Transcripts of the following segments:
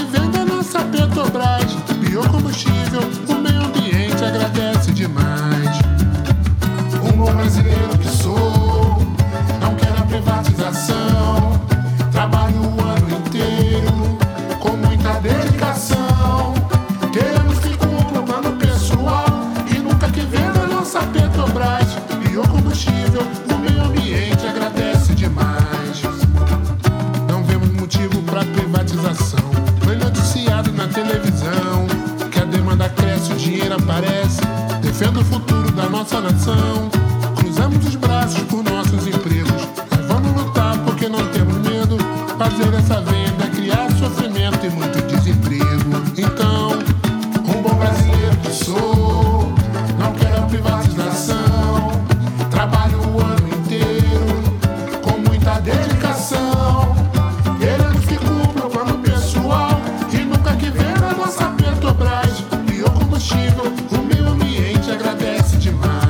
vem da nossa Petrobras, biocombustível, o meio ambiente agradece demais. Um bom brasileiro que sou, não quero a privatização. Trabalho o ano inteiro, com muita dedicação. Queremos que cumpra o plano pessoal e nunca que venda a nossa Petrobras, biocombustível, o meio ambiente agradece demais. Não vemos motivo para privatização. Foi noticiado na televisão que a demanda cresce, o dinheiro aparece. Defendo o futuro da nossa nação. Cruzamos os braços por nossos empregos. Nós vamos lutar porque não temos medo. Fazer essa venda, criar sofrimento e muito desemprego. Então, um bom brasileiro que sou, não quero a privatização. Trabalho o ano inteiro, com muita dedicação. Queremos que cumpra o plano pessoal e nunca que venda a nossa Petrobras, biocombustível, o meio ambiente agradece demais.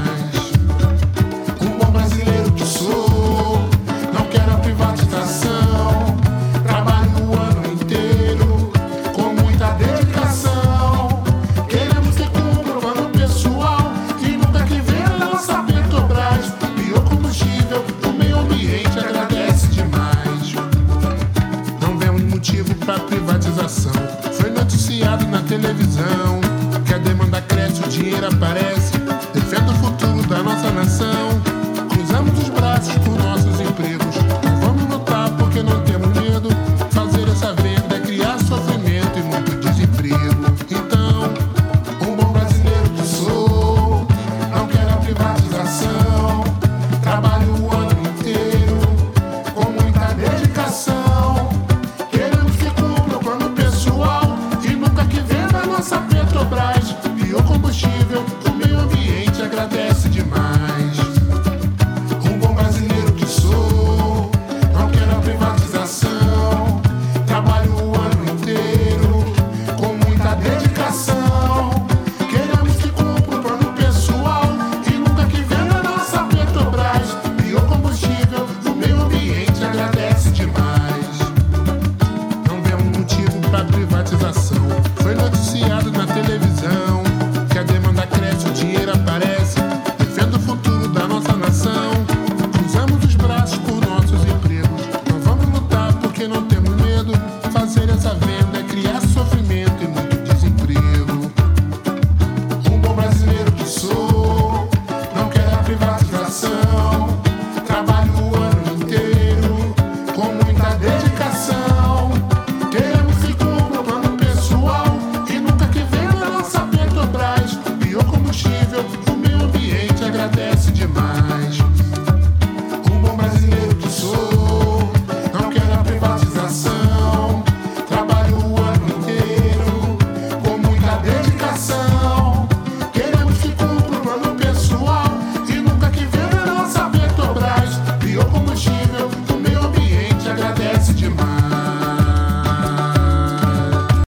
Um bom brasileiro que sou, não quero a privatização. Trabalho o ano inteiro, com muita dedicação. Queremos que cumpra o plano pessoal e nunca que venda a nossa Petrobras, biocombustível, o meio ambiente agradece demais. Não vemos motivo para privatização. Foi noticiado na televisão que a demanda cresce, o dinheiro aparece. Defendo o futuro da nossa nação. Cruzamos os braços por nossos empregos. Nós vamos lutar porque não temos medo. Fazer essa venda é criar sofrimento e muito desemprego. Então, um bom brasileiro que sou, não quero a privatização. Trabalho o ano inteiro, com muita dedicação. Queremos que cumpra o plano pessoal e nunca que venda a nossa Petrobras, biocombustível, o meio ambiente agradece demais. Um bom brasileiro que sou, não quero a privatização. Trabalho o ano inteiro, com muita dedicação. Queremos que cumpra o plano pessoal e nunca que venda a nossa Petrobras, biocombustível, o meio ambiente agradece demais. Não vemos motivo para privatização. Foi noticiado na televisão